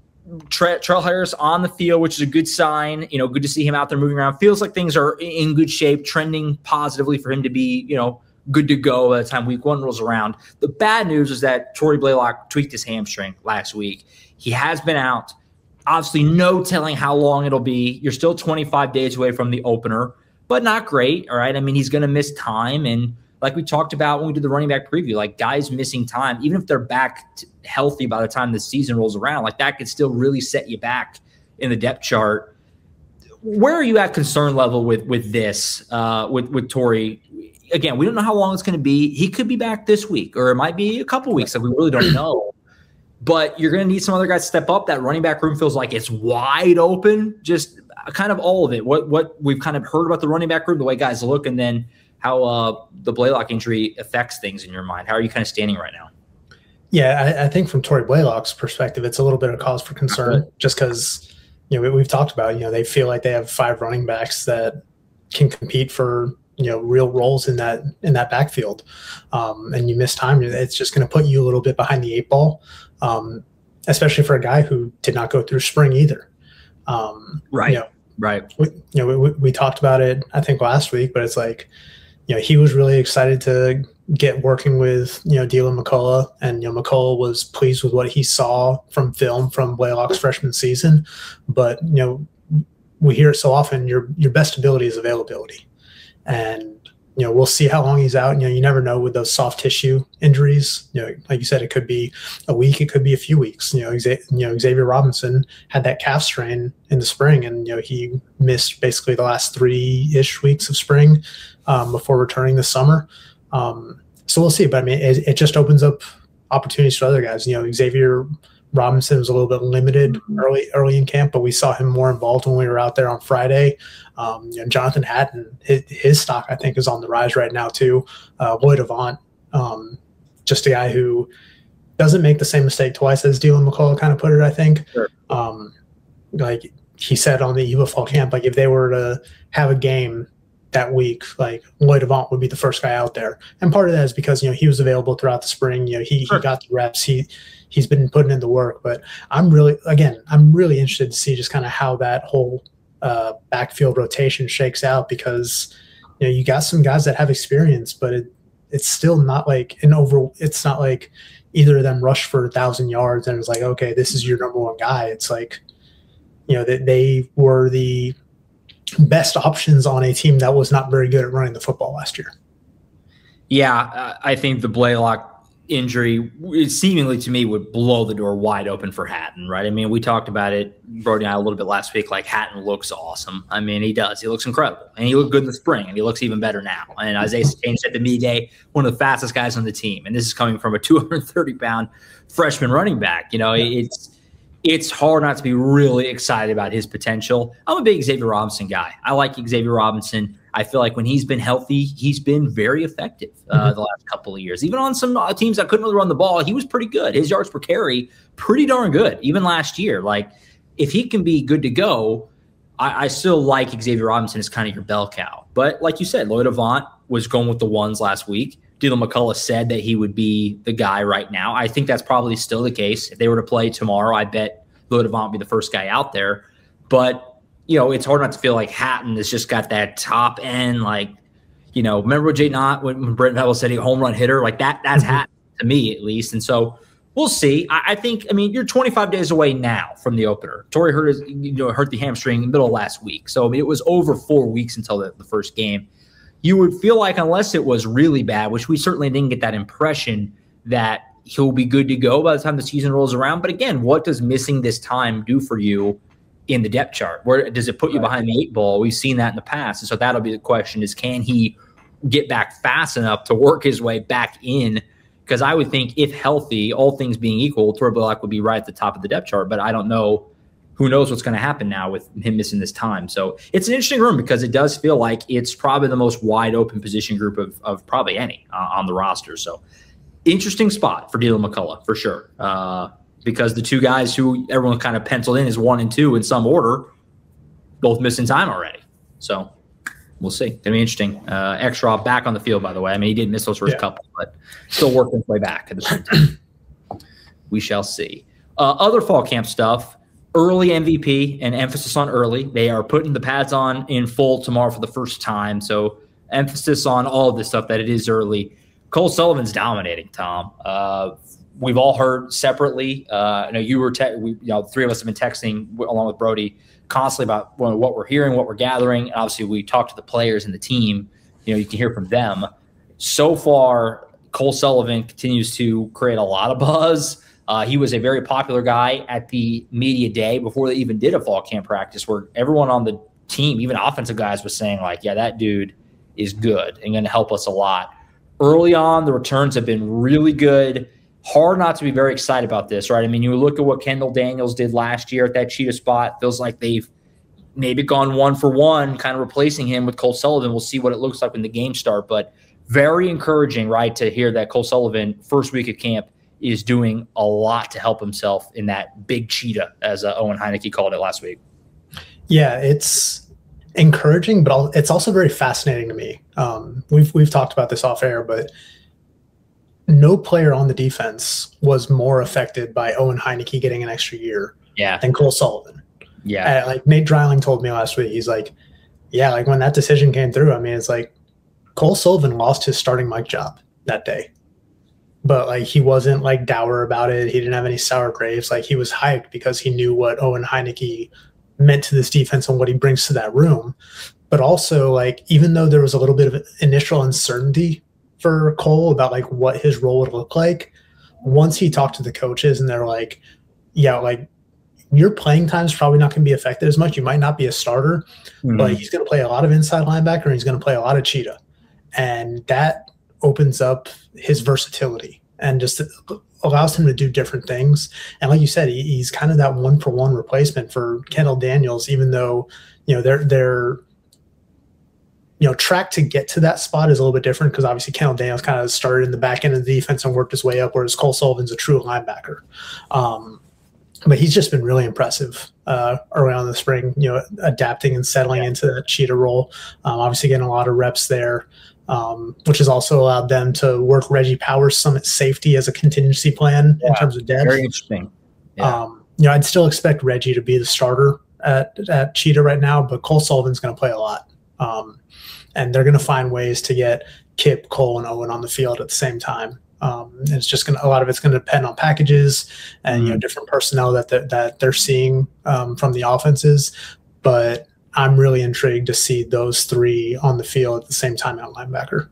Tre- Trail Harris on the field, which is a good sign. You know, good to see him out there moving around. Feels like things are in good shape, trending positively for him to be, you know, good to go by the time week one rolls around. The bad news is that Torrey Blaylock tweaked his hamstring last week. He has been out. Obviously, no telling how long it'll be. You're still twenty-five days away from the opener, but not great, all right? I mean, he's going to miss time. And like we talked about when we did the running back preview, like guys missing time, even if they're back t- healthy by the time the season rolls around, like that could still really set you back in the depth chart. Where are you at concern level with with this, uh, with, with Torrey? Again, we don't know how long it's going to be. He could be back this week, or it might be a couple weeks. Like we really don't know. But you're going to need some other guys to step up. That running back room feels like it's wide open. Just kind of all of it. What what we've kind of heard about the running back room, the way guys look, and then how uh, the Blaylock injury affects things in your mind. How are you kind of standing right now? Yeah, I, I think from Torrey Blaylock's perspective, it's a little bit of cause for concern, just because you know we, we've talked about you know they feel like they have five running backs that can compete for you know real roles in that in that backfield, um, and you miss time, it's just going to put you a little bit behind the eight ball. Um, especially for a guy who did not go through spring either. Um, right. You know, right. We, you know, we, we talked about it, I think last week, but it's like, you know, he was really excited to get working with, you know, Deland McCullough, and, you know, McCullough was pleased with what he saw from film from Blaylock's freshman season. But, you know, we hear it so often, your, your best ability is availability. And, you know, we'll see how long he's out. You know, you never know with those soft tissue injuries. You know, like you said, it could be a week, it could be a few weeks. You know, Xavier, you know, Xavier Robinson had that calf strain in the spring, and you know he missed basically the last three-ish weeks of spring um, before returning this summer. Um, so we'll see. But I mean, it, it just opens up opportunities for other guys. You know, Xavier Robinson was a little bit limited early early in camp, but we saw him more involved when we were out there on Friday. Um, you know, Jonathan Hatton, his, his stock, I think, is on the rise right now too. Uh, Lloyd Avant, um, just a guy who doesn't make the same mistake twice as Deland McCullough kind of put it, I think. Sure. Um, like he said on the eve of fall camp, like if they were to have a game that week, like Lloyd Avant would be the first guy out there. And part of that is because, you know, he was available throughout the spring. You know, he, sure. he got the reps. He, he's been putting in the work. But I'm really, again, I'm really interested to see just kind of how that whole uh, backfield rotation shakes out, because, you know, you got some guys that have experience, but it, it's still not like an over, it's not like either of them rushed for a thousand yards and it's like, okay, this is your number one guy. It's like, you know, that they were the best options on a team that was not very good at running the football last year. Yeah, I think the Blaylock injury seemingly to me would blow the door wide open for Hatton, right? I mean, we talked about it, Brody and I, a little bit last week. Like, Hatton looks awesome. I mean, he does. He looks incredible. And he looked good in the spring, and he looks even better now. And Isaiah Stain said to me today, one of the fastest guys on the team. And this is coming from a two hundred thirty pound freshman running back. You know, yeah. it's it's hard not to be really excited about his potential. I'm a big Xavier Robinson guy. I like Xavier Robinson. I feel like when he's been healthy, he's been very effective uh, mm-hmm. the last couple of years. Even on some uh, teams that couldn't really run the ball, he was pretty good. His yards per carry, pretty darn good, even last year. Like, if he can be good to go, I, I still like Xavier Robinson as kind of your bell cow. But like you said, Lloyd Avant was going with the ones last week. Deland McCullough said that he would be the guy right now. I think that's probably still the case. If they were to play tomorrow, I bet Lloyd Avant would be the first guy out there. But you know, it's hard not to feel like Hatton has just got that top end, like, you know, remember what Jay Knott, when Brent Venables said he a home run hitter, like that, that's mm-hmm. Hatton to me at least. And so we'll see. I, I think, I mean, you're twenty-five days away now from the opener. Torrey hurt his, you know, hurt the hamstring in the middle of last week. So, I mean, it was over four weeks until the, the first game. You would feel like, unless it was really bad, which we certainly didn't get that impression, that he'll be good to go by the time the season rolls around. But again, what does missing this time do for you in the depth chart? Where does it put you behind the eight ball? We've seen that in the past. And so that'll be the question, is can he get back fast enough to work his way back in? Because I would think, if healthy, all things being equal, Torrey Blaylock would be right at the top of the depth chart. But I don't know. Who knows what's going to happen now with him missing this time. So it's an interesting room, because it does feel like it's probably the most wide open position group of, of probably any uh, on the roster. So interesting spot for Deland McCullough for sure. Uh, because the two guys who everyone kind of penciled in as one and two in some order, both missing time already. So we'll see. It'll be interesting. Uh, Extra back on the field, by the way. I mean, he did miss those first yeah. couple, but still working his way back at the same time. We shall see. Uh, other fall camp stuff, early M V P and emphasis on early. They are putting the pads on in full tomorrow for the first time. So emphasis on all of this stuff that it is early. Cole Sullivan's dominating, Tom. Uh, we've all heard separately. Uh, I know you were, te- we, you know, the three of us have been texting w- along with Brody constantly about well, what we're hearing, what we're gathering. And obviously, we talk to the players and the team. You know, you can hear from them. So far, Cole Sullivan continues to create a lot of buzz. Uh, he was a very popular guy at the media day before they even did a fall camp practice, where everyone on the team, even offensive guys, was saying like, "Yeah, that dude is good and going to help us a lot." Early on, the returns have been really good. Hard not to be very excited about this, right? I mean, you look at what Kendall Daniels did last year at that cheetah spot. Feels like they've maybe gone one for one, kind of replacing him with Cole Sullivan. We'll see what it looks like when the games start, but very encouraging, right, to hear that Cole Sullivan, first week of camp, is doing a lot to help himself in that big cheetah, as uh, Owen Heineke called it last week. Yeah, it's encouraging, but it's also very fascinating to me. Um, we've we've talked about this off air, but no player on the defense was more affected by Owen Heineke getting an extra year yeah. than Cole Sullivan. Yeah. Uh, like Nate Dreiling told me last week, he's like, yeah, like when that decision came through, I mean, it's like Cole Sullivan lost his starting mic job that day. But like he wasn't like dour about it. He didn't have any sour grapes. Like he was hyped because he knew what Owen Heineke meant to this defense and what he brings to that room. But also, like, even though there was a little bit of initial uncertainty for Cole about like what his role would look like, once he talked to the coaches and they're like, yeah, like your playing time is probably not going to be affected as much. You might not be a starter, mm-hmm. but he's going to play a lot of inside linebacker and he's going to play a lot of cheetah. And that opens up his versatility and just allows him to do different things. And like you said, he, he's kind of that one for one replacement for Kendall Daniels, even though, you know, they're, they're, you know, track to get to that spot is a little bit different because obviously Kendall Daniels kind of started in the back end of the defense and worked his way up, whereas Cole Sullivan's a true linebacker. Um, but he's just been really impressive uh, early on in the spring, you know, adapting and settling yeah. into that cheetah role. Um, obviously getting a lot of reps there, um, which has also allowed them to work Reggie Powers some at safety as a contingency plan yeah. in terms of depth. Very interesting. Yeah. Um, you know, I'd still expect Reggie to be the starter at, at cheetah right now, but Cole Sullivan's going to play a lot. Um, and they're going to find ways to get Kip, Cole, and Owen on the field at the same time. Um, and it's just going to, a lot of it's going to depend on packages and, mm-hmm. you know, different personnel that they're, that they're seeing um, from the offenses. But I'm really intrigued to see those three on the field at the same time at linebacker.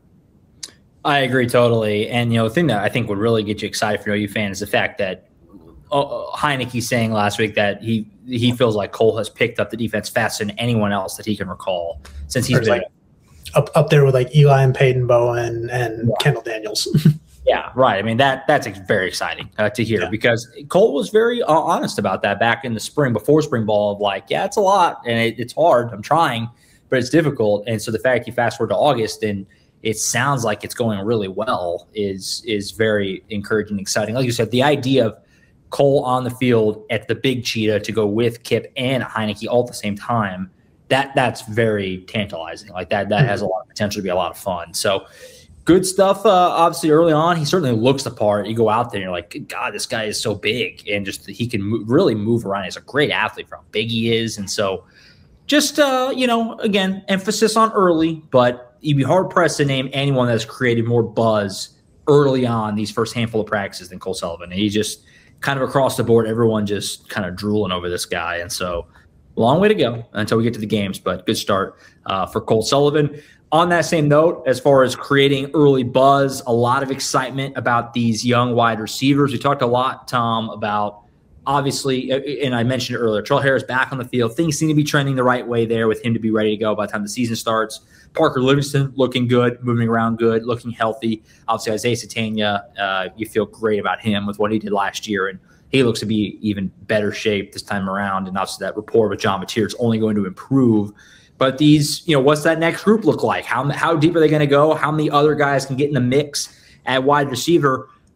I agree totally. And, you know, the thing that I think would really get you excited for an O U fan is the fact that uh, Heineke saying last week that he, he feels like Cole has picked up the defense faster than anyone else that he can recall since he's been like, Up up there with like Eli and Peyton Bowen and yeah. Kendall Daniels. yeah, right. I mean, that that's very exciting uh, to hear yeah. because Cole was very uh, honest about that back in the spring, before spring ball, of like, yeah, it's a lot and it, it's hard. I'm trying, but it's difficult. And so the fact you fast forward to August and it sounds like it's going really well is is very encouraging and exciting. Like you said, the idea of Cole on the field at the big cheetah to go with Kip and Heineke all at the same time, That that's very tantalizing. Like that, that has a lot of potential to be a lot of fun. So good stuff. Uh, obviously, early on, he certainly looks the part. You go out there and you're like, God, this guy is so big, and just he can move, really move around. He's a great athlete for how big he is, and so just uh, you know, again, emphasis on early. But you'd be hard pressed to name anyone that's created more buzz early on these first handful of practices than Cole Sullivan. And he just kind of across the board, everyone just kind of drooling over this guy, and so. Long way to go until we get to the games, but good start uh, for Cole Sullivan. On that same note, as far as creating early buzz, a lot of excitement about these young wide receivers. We talked a lot, Tom, about obviously, and I mentioned it earlier, Terrell Harris back on the field. Things seem to be trending the right way there with him to be ready to go by the time the season starts. Parker Livingston looking good, moving around good, looking healthy. Obviously, Isaiah Sategna, uh, you feel great about him with what he did last year, and he looks to be even better shape this time around. And obviously that rapport with John Mateer is only going to improve. But these, you know, what's that next group look like? How how deep are they going to go? How many other guys can get in the mix at wide receiver?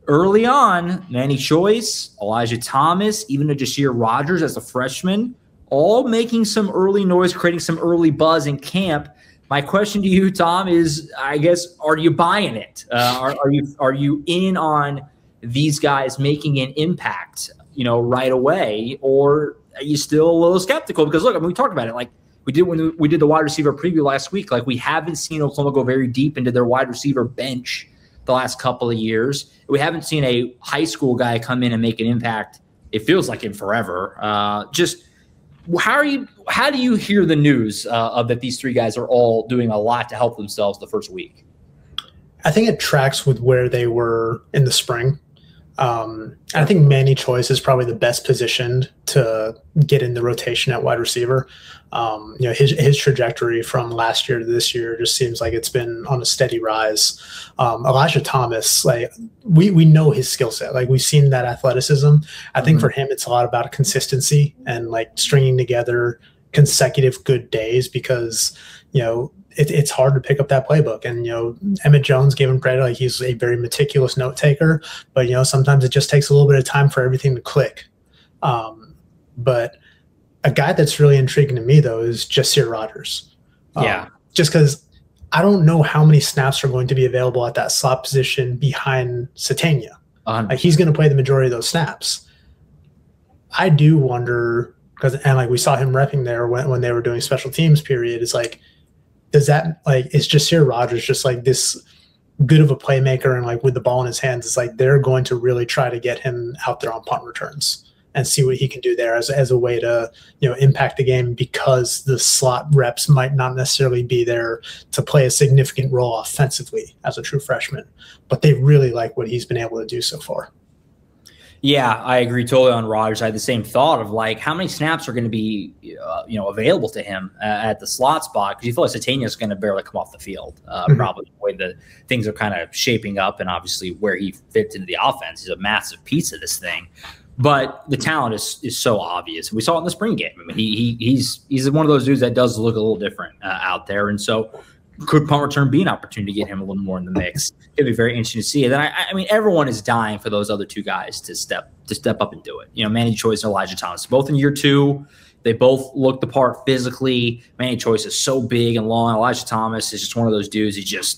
early on, Manny Choice, Elijah Thomas, even a Jasir Rogers as a freshman, all making some early noise, creating some early buzz in camp. My question to you, Tom, is, I guess, are you buying it? Uh, are, are you are you in on these guys making an impact, you know, right away, or are you still a little skeptical? Because look, I mean, we talked about it, like we did when we did the wide receiver preview last week. Like, we haven't seen Oklahoma go very deep into their wide receiver bench the last couple of years. We haven't seen a high school guy come in and make an impact. It feels like in forever. Uh, just how are you? How do you hear the news uh, of that these three guys are all doing a lot to help themselves the first week? I think it tracks with where they were in the spring. Um, I think Manny Choice is probably the best positioned to get in the rotation at wide receiver. Um, you know, his his trajectory from last year to this year just seems like it's been on a steady rise. Um, Elijah Thomas, like we we know his skill set, like we've seen that athleticism. I think mm-hmm. for him, it's a lot about consistency and like stringing together consecutive good days, because you know it, it's hard to pick up that playbook. And you know, Emmett Jones gave him credit, like he's a very meticulous note taker, but you know sometimes it just takes a little bit of time for everything to click. Um, but a guy that's really intriguing to me, though, is Jasir Rogers. Um, yeah. Just because I don't know how many snaps are going to be available at that slot position behind Satania. Uh, like, he's going to play the majority of those snaps. I do wonder, because and like we saw him repping there when, when they were doing special teams period, is like, does that, like, is Jasir Rogers just like this good of a playmaker and like with the ball in his hands, it's like they're going to really try to get him out there on punt returns and see what he can do there as, as a way to, you know, impact the game, because the slot reps might not necessarily be there to play a significant role offensively as a true freshman, but they really like what he's been able to do so far. Yeah, I agree totally on Rodgers. I had the same thought of like, how many snaps are going to be, uh, you know, available to him uh, at the slot spot? Because you feel like Satania is going to barely come off the field, uh, mm-hmm. probably the way the things are kind of shaping up, and obviously where he fits into the offense. He's a massive piece of this thing. But the talent is is so obvious. We saw it in the spring game. I mean, he, he he's he's one of those dudes that does look a little different uh, out there, and so could punt return be an opportunity to get him a little more in the mix? It'd be very interesting to see. And then I, I mean, everyone is dying for those other two guys to step to step up and do it. You know, Manny Choice and Elijah Thomas, both in year two. They both look the part physically. Manny Choice is so big and long. Elijah Thomas is just one of those dudes. He just,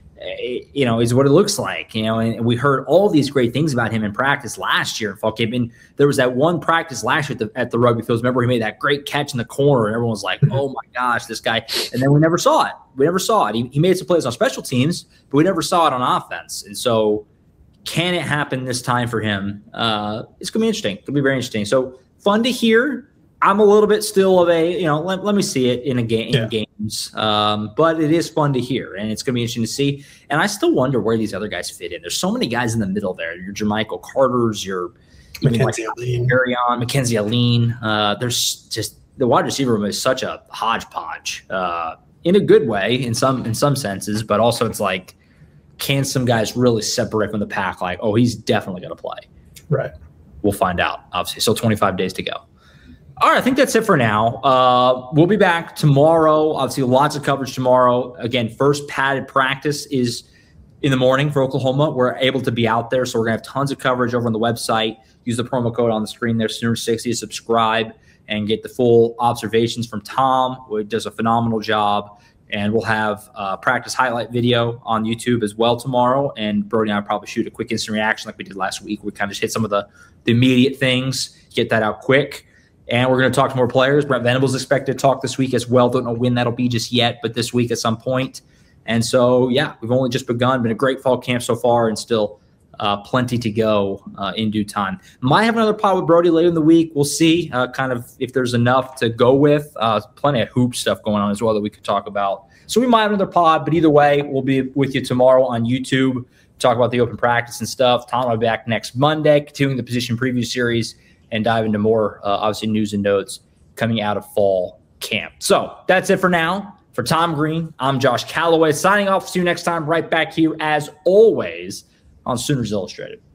you know, is what it looks like, you know, and we heard all these great things about him in practice last year in fall camp. And there was that one practice last year at the, at the rugby fields. Remember, he made that great catch in the corner, and everyone was like, oh my gosh, this guy. And then we never saw it. We never saw it. He, he made some plays on special teams, but we never saw it on offense. And so can it happen this time for him? Uh, it's going to be interesting. It'll be very interesting. So fun to hear. I'm a little bit still of a, you know, let, let me see it in a game, in yeah. games. Um, but it is fun to hear, and it's going to be interesting to see. And I still wonder where these other guys fit in. There's so many guys in the middle there. Your Jermichael Carters, your Mackenzie Aline. Carry on, Mackenzie Aline. Uh, there's just the wide receiver room is such a hodgepodge uh, in a good way in some in some senses, but also it's like, can some guys really separate from the pack? Like, oh, he's definitely going to play. Right. We'll find out. Obviously, still twenty-five days to go. All right, I think that's it for now. Uh, we'll be back tomorrow. Obviously, lots of coverage tomorrow. Again, first padded practice is in the morning for Oklahoma. We're able to be out there, so we're going to have tons of coverage over on the website. Use the promo code on the screen there, Sooner sixty, to subscribe and get the full observations from Tom, who does a phenomenal job. And we'll have a practice highlight video on YouTube as well tomorrow. And Brody and I will probably shoot a quick instant reaction like we did last week. We kind of just hit some of the, the immediate things, get that out quick. And we're going to talk to more players. Brent Venables expected to talk this week as well. Don't know when that'll be just yet, but this week at some point. And so, yeah, we've only just begun. Been a great fall camp so far, and still uh, plenty to go uh, in due time. Might have another pod with Brody later in the week. We'll see uh, kind of if there's enough to go with. Uh, plenty of hoop stuff going on as well that we could talk about. So we might have another pod, but either way, we'll be with you tomorrow on YouTube, talk about the open practice and stuff. Tom will be back next Monday, continuing the position preview series, and dive into more, uh, obviously, news and notes coming out of fall camp. So that's it for now. For Tom Green, I'm Josh Calloway, signing off. See you next time, right back here, as always, on Sooners Illustrated.